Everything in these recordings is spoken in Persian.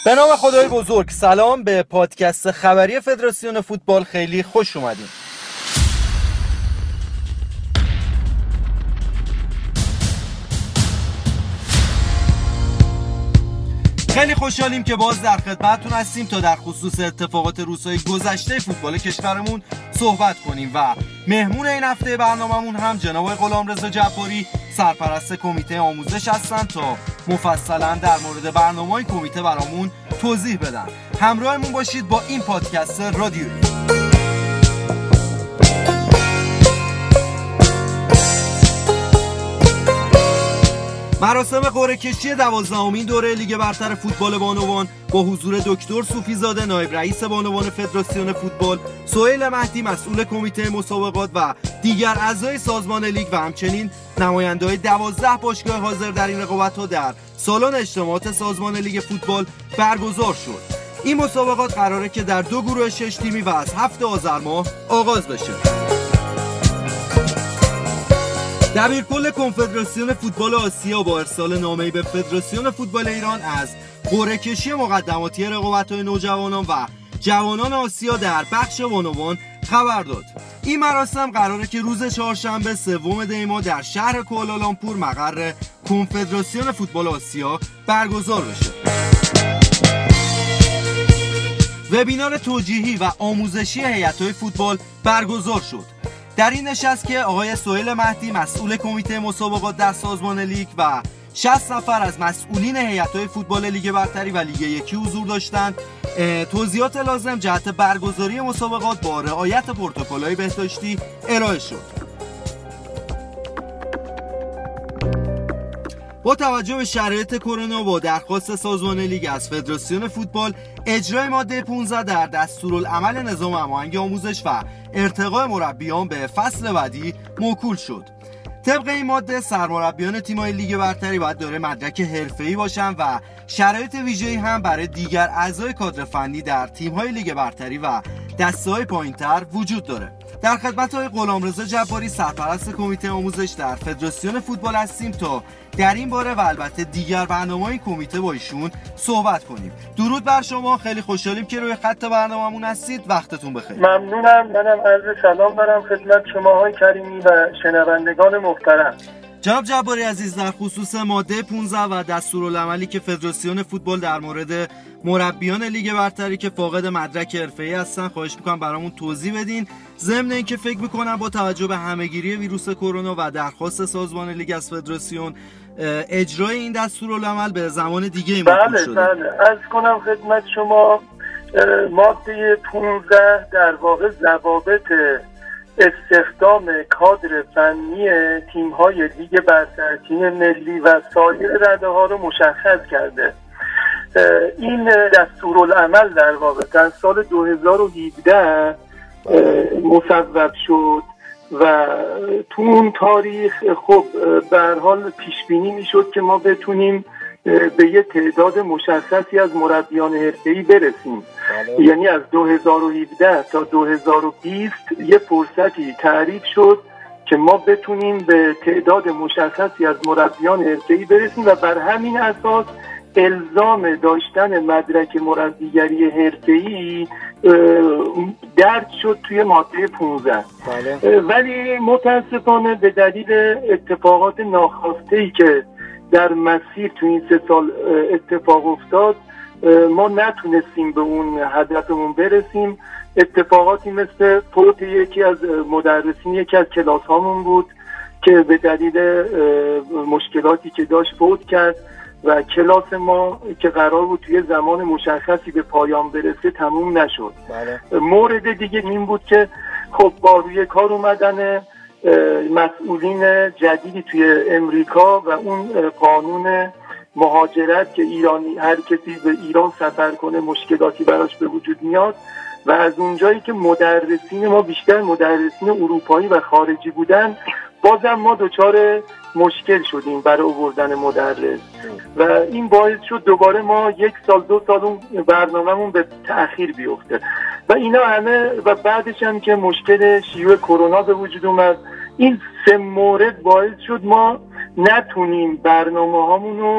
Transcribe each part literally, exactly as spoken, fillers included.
به نام خدای بزرگ. سلام، به پادکست خبری فدراسیون فوتبال خیلی خوش اومدین. خیلی خوشحالیم که باز در خدمتتون هستیم تا در خصوص اتفاقات روزهای گذشته فوتبال کشورمون صحبت کنیم و مهمون این هفته برنامه‌مون هم جناب غلامرضا جباری، سرپرست کمیته آموزش هستن تا مفصلا در مورد برنامه‌های کمیته برامون توضیح بدن. همراهمون باشید با این پادکست رادیویی. مراسم قرعه کشی دوازدهمین دوره لیگ برتر فوتبال بانوان با حضور دکتر صوفیزاده نایب رئیس بانوان فدراسیون فوتبال، سهیل مهدی مسئول کمیته مسابقات و دیگر اعضای سازمان لیگ و همچنین نماینده‌های دوازده باشگاه حاضر در این رقابت‌ها در سالن اجتماعات سازمان لیگ فوتبال برگزار شد. این مسابقات قراره که در دو گروه شش تیمی و از هفته آذر ماه آغاز بشه. دبیرکل کنفدراسیون فوتبال آسیا با ارسال نامه‌ای به فدراسیون فوتبال ایران از قرعه کشی مقدماتی رقابت‌های نوجوانان و جوانان آسیا در بخش بانوان خبر داد. این مراسم قراره که روز چهارشنبه سوم دی ماه در شهر کوالالامپور مقر کنفدراسیون فوتبال آسیا برگزار بشه. وبینار توجیهی و آموزشی هیئت‌های فوتبال برگزار شد. در این نشست که آقای سهیل مهدی مسئول کمیته مسابقات در سازمان لیگ و شصت نفر از مسئولین هیئت‌های فوتبال لیگ برتری و لیگ یکی حضور داشتند، توضیحات لازم جهت برگزاری مسابقات با رعایت پروتکل‌های بهداشتی ارائه شد. با توجه به شرایط کرونا با درخواست سازمان لیگ از فدراسیون فوتبال اجرای ماده پانزده در دستورالعمل نظام هماهنگ آموزش و ارتقاء مربیان به فصل بعدی موکول شد. طبق این ماده سرمربیان تیم‌های لیگ برتری باید دارای مدرک حرفه‌ای باشند و شرایط ویژه‌ای هم برای دیگر اعضای کادر فنی در تیم‌های لیگ برتری و دسته‌های پایین‌تر وجود داره. در خدمت آقای غلامرضا جباری سرپرست کمیته آموزش در فدراسیون فوتبال هستیم تا در این باره و البته دیگر برنامه‌های کمیته با ایشون صحبت کنیم. درود بر شما، خیلی خوشحالیم که روی خط برنامه‌مون هستید. وقتتون بخیر. ممنونم. منم عرض سلام دارم خدمت شما های کریمی و شنوندگان محترم. جناب جباری عزیز، در خصوص ماده پانزده و دستورالعملی که فدراسیون فوتبال در مورد مربیان لیگ برتری که فاقد مدرک حرفه‌ای هستن خواهش می‌کنم برامون توضیح بدین. ضمن اینکه فکر می‌کنم با توجه به همه‌گیری ویروس کرونا و درخواست سازمان لیگ از فدراسیون اجرای این دستورالعمل به زمان دیگه موکول شده. بله بله عرض کنم خدمت شما ماده پانزده در واقع ضوابط استخدام کادر فنی تیم‌های لیگ برتر، تیم ملی و سایر رده‌ها رو مشخص کرده. این دستورالعمل در واقع در سال دو هزار و هفده مصوب شد و تو اون تاریخ خب به هر حال پیش بینی میشد که ما بتونیم به یه تعداد مشخصی از مربیان حرفه‌ای برسیم. بله. یعنی از دو هزار و هفده تا دو هزار و بیست یه فرصتی تعریف شد که ما بتونیم به تعداد مشخصی از مربیان حرفه‌ای برسیم و بر همین اساس الزام داشتن مدرک مربیگری حرفه‌ای درج شد توی ماده پانزده. بله. ولی متاسفانه به دلیل اتفاقات ناخواسته‌ای که در مسیر تو این سه سال اتفاق افتاد ما نتونستیم به اون هدفمون برسیم. اتفاقاتی مثل فوت یکی از مدرسین یکی از کلاس هامون بود که به دلیل مشکلاتی که داشت فوت کرد و کلاس ما که قرار بود توی زمان مشخصی به پایان برسه تموم نشد. بله. مورد دیگه این بود که خب با روی کار اومدن مسئولین جدیدی توی امریکا و اون قانون مهاجرت که ایرانی هر کسی به ایران سفر کنه مشکلاتی براش به وجود میاد و از اونجایی که مدرسین ما بیشتر مدرسین اروپایی و خارجی بودن بازم ما دچار مشکل شدیم برای آوردن مدرس و این باعث شد دوباره ما یک سال دو سال اون برنامه‌مون به تأخیر بیفته و اینا همه و بعدش هم که مشکل شیوع کرونا به وجود اومد. این سه مورد باعث شد ما نتونیم برنامه هامون رو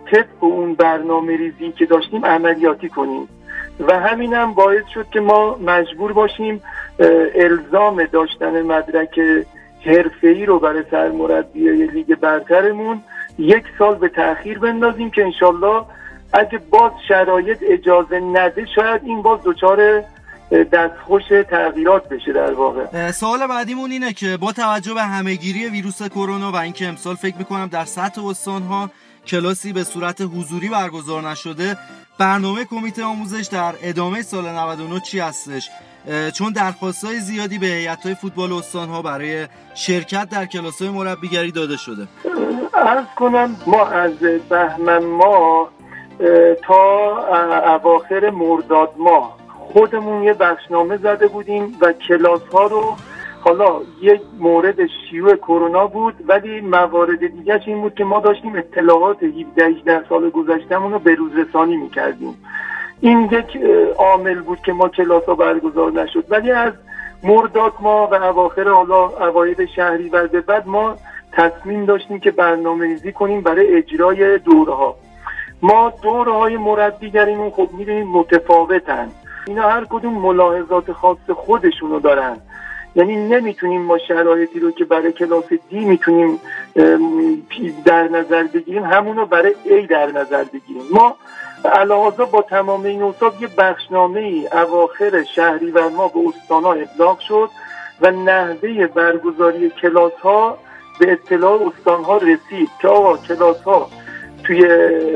طبق اون برنامه ریزی که داشتیم عملیاتی کنیم و همین هم باعث شد که ما مجبور باشیم الزام داشتن مدرک حرفه‌ای رو برای سرمربی لیگ برترمون یک سال به تأخیر بندازیم که انشالله اگه باز شرایط اجازه نده شاید این باز دچار دستخوش تغییرات بشه. در واقع سوال بعدیمون اینه که با توجه به همهگیری ویروس کرونا و اینکه امسال فکر میکنم در سطح استان‌ها کلاسی به صورت حضوری برگزار نشده، برنامه کمیته آموزش در ادامه سال نود و نه چی هستش؟ چون درخواست‌های زیادی به هیئت‌های فوتبال استان‌ها برای شرکت در کلاس‌های مربیگری داده شده. عرض کنم ما از بهمن ماه تا اواخر مرداد ماه خودمون یه بخشنامه زده بودیم و کلاس‌ها رو، حالا یک مورد شیوع کرونا بود ولی موارد دیگه این بود که ما داشتیم اطلاعات هفده هجده سال گذشته‌مون رو به روز رسانی می‌کردیم. این یک عامل بود که ما کلاس‌ها برگزار نشد، ولی از مرداد ماه و اواخر حالا اوایل شهریور به بعد ما تصمیم داشتیم که برنامه‌ریزی کنیم برای اجرای دوره‌ها. ما دوره‌های مربیگریمون خب می‌دونید متفاوتن، اینا هر کدوم ملاحظات خاص خودشونو دارن، یعنی نمیتونیم ما شرایطی رو که برای کلاس دی میتونیم در نظر بگیریم همونو برای ای در نظر بگیریم. ما علاوه با تمام این اوصاف یه بخشنامه ای اواخر شهریور ما به استان‌ها ابلاغ شد و نحوه برگزاری کلاس ها به اطلاع استان‌ها رسید که آقا کلاس ها توی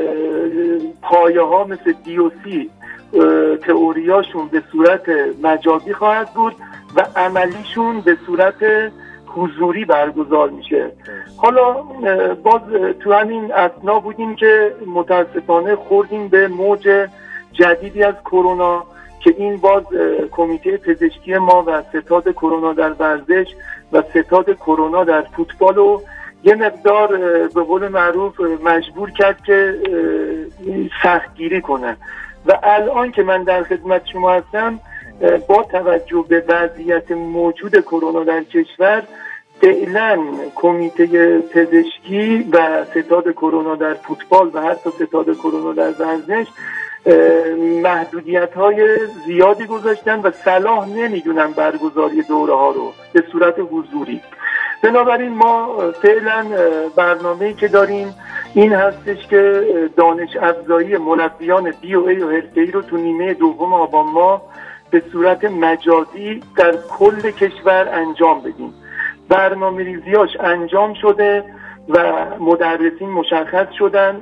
پایه ها مثل دی و سی تئوریاشون به صورت مجازی خواهد بود و عملیشون به صورت حضوری برگزار میشه. حالا باز تو همین اثنا بودیم که متاسفانه خوردیم به موج جدیدی از کرونا که این باز کمیته پزشکی ما و ستاد کرونا در ورزش و ستاد کرونا در فوتبال رو یه مقدار به قول معروف مجبور کرد که سختگیری کنه و الان که من در خدمت شما هستم با توجه به وضعیت موجود کرونا در کشور فعلا کمیته پزشکی و ستاد کرونا در فوتبال و حتی ستاد کرونا در ورزش محدودیت‌های زیادی گذاشتن و صلاح نمیدونن برگزاری دوره ها رو به صورت حضوری. بنابراین ما فعلا برنامه‌ای که داریم این هستش که دانش افزایی مربیان بی و ای و حرفه‌ای رو تو نیمه دوم آبان ماه به صورت مجازی در کل کشور انجام بدیم. برنامه ریزیاش انجام شده و مدرسین مشخص شدن،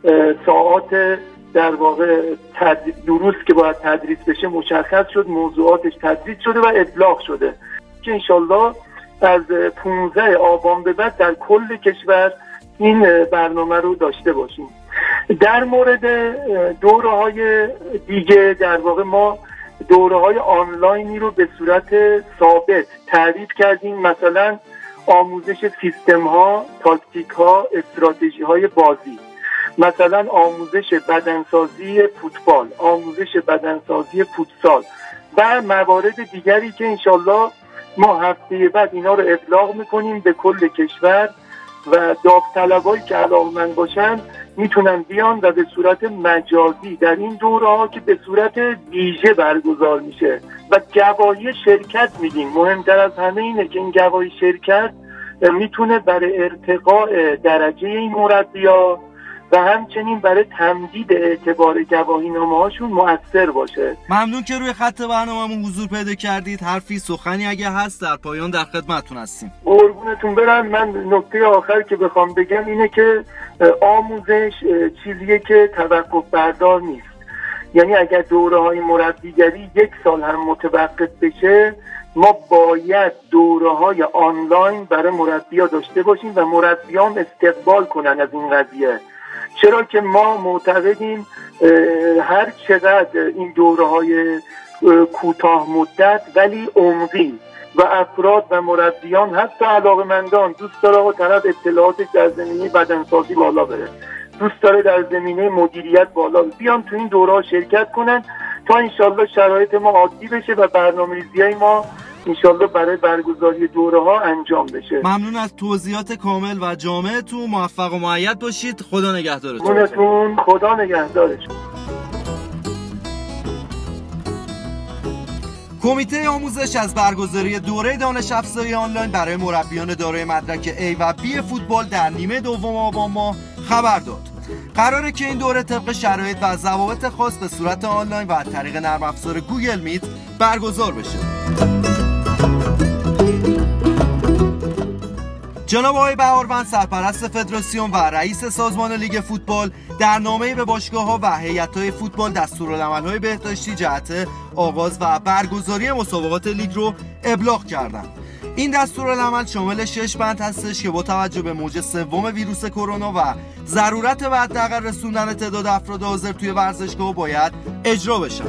ساعات در واقع دروس که باید تدریس بشه مشخص شد، موضوعاتش تدریس شده و ابلاغ شده که انشالله از پانزده آبان به بعد در کل کشور این برنامه رو داشته باشیم. در مورد دوره های دیگه در واقع ما دوره های آنلاینی رو به صورت ثابت تعریف کردیم، مثلا آموزش سیستم ها، تاکتیک ها، استراتژی های بازی، مثلا آموزش بدنسازی فوتبال، آموزش بدنسازی فوتسال و موارد دیگری که انشالله ما هفته بعد اینا رو ابلاغ میکنیم به کل کشور و داوطلبایی که علاقه‌مند باشن میتونن بیان و به صورت مجازی در این دوره ها که به صورت ویژه برگزار میشه و گواهی شرکت میدیم. مهمتر از همه اینه که این گواهی شرکت میتونه برای ارتقاء درجه این مربی‌ها و همچنین برای تمدید اعتبار گواهینامه هاشون مؤثر باشه. ممنون که روی خط برنامه‌مون حضور پیدا کردید. حرفی سخنی اگه هست در پایان در خدمتتون هستیم. قربونتون برم. من نکته آخر که بخوام بگم اینه که آموزش چیزیه که توقف بردار نیست، یعنی اگر دوره‌های مربیگری یک سال هم متوقف بشه ما باید دوره‌های آنلاین برای مربی‌ها داشته باشیم و مربیان استقبال کنن از این قضیه، چرا که ما معتقدیم هر چقدر این دوره‌های کوتاه مدت ولی عمقی و افراد و مربیان حتی علاقه‌مندان دوست داره آقا طرف اطلاعاتش در زمینه بدنسازی بالا بره، دوست داره در زمینه مدیریت بالا بره، بیان تو این دوره‌ها شرکت کنن تا انشالله شرایط ما عادی بشه و برنامه‌ریزی‌های ما انشالله برای برگزاری دوره ها انجام بشه. ممنون از توضیحات کامل و جامعتون. موفق و مؤید باشید. خدا نگهدارتون. ممنونتون. خدا نگهدارش. کمیته آموزش از برگزاری دوره دانش افزاری آنلاین برای مربیان دارای مدرک A و B فوتبال در نیمه دوم آبان ماه خبر داد. قراره که این دوره طبق شرایط و ضوابط خاص به صورت آنلاین و از طریق نرم افزار گوگل میت برگزار بشه. جناب آقای بهاروند سرپرست فدراسیون و رئیس سازمان لیگ فوتبال در نامه‌ای به باشگاه‌ها و هیئت‌های فوتبال دستورالعمل‌های بهداشتی جهت آغاز و برگزاری مسابقات لیگ رو ابلاغ کردند. این دستورالعمل شامل شش بند هستش که با توجه به موج سوم ویروس کرونا و ضرورت به حداقل رسوندن تعداد افراد حاضر توی ورزشگاه باید اجرا بشن.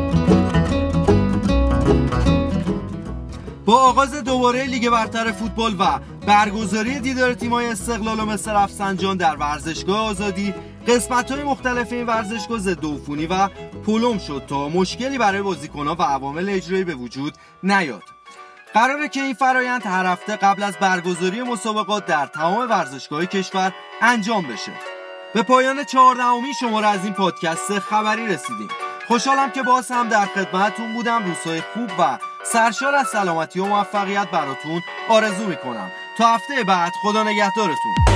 با آغاز دوباره لیگ برتر فوتبال و برگزاری دیدار تیم‌های استقلال و مصر رفسنجان در ورزشگاه آزادی، قسمت‌های مختلف این ورزشگاه ضد عفونی و پلم شد تا مشکلی برای بازیکنان و عوامل اجرایی به وجود نیاد. قراره که این فرایند هر هفته قبل از برگزاری مسابقات در تمام ورزشگاه‌های کشور انجام بشه. به پایان چهاردهمین شماره از این پادکست خبری رسیدیم. خوشحالم که باز هم در خدمتتون بودم. روزهای خوب و سرشار از سلامتی و موفقیت براتون آرزو میکنم. تا هفته بعد خدا نگهدارتون.